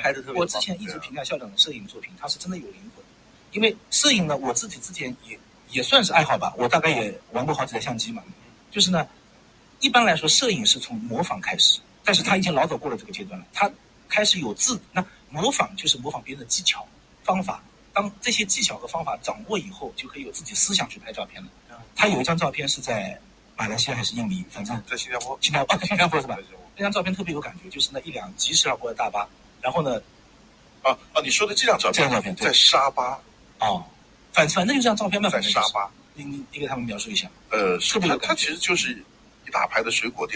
拍的特别好。 我之前一直评价校长的摄影作品，他是真的有灵魂。因为摄影呢，我自己之前也算是爱好吧，我大概也玩过好几台相机嘛。就是呢，一般来说，摄影是从模仿开始，但是他已经老走过了这个阶段了。他开始有自，那模仿就是模仿别人的技巧、方法。当这些技巧和方法掌握以后，就可以有自己思想去拍照片了。他有一张照片是在马来西亚还是印尼，反正在新加坡， 新加坡是吧？那张照片特别有感觉，就是那一辆疾驶而过的大巴，然后呢， 你说的这张照片，在沙巴。 反正就这张照片嘛， 在沙巴。 你给他们描述一下。 它其实就是一大排的水果店。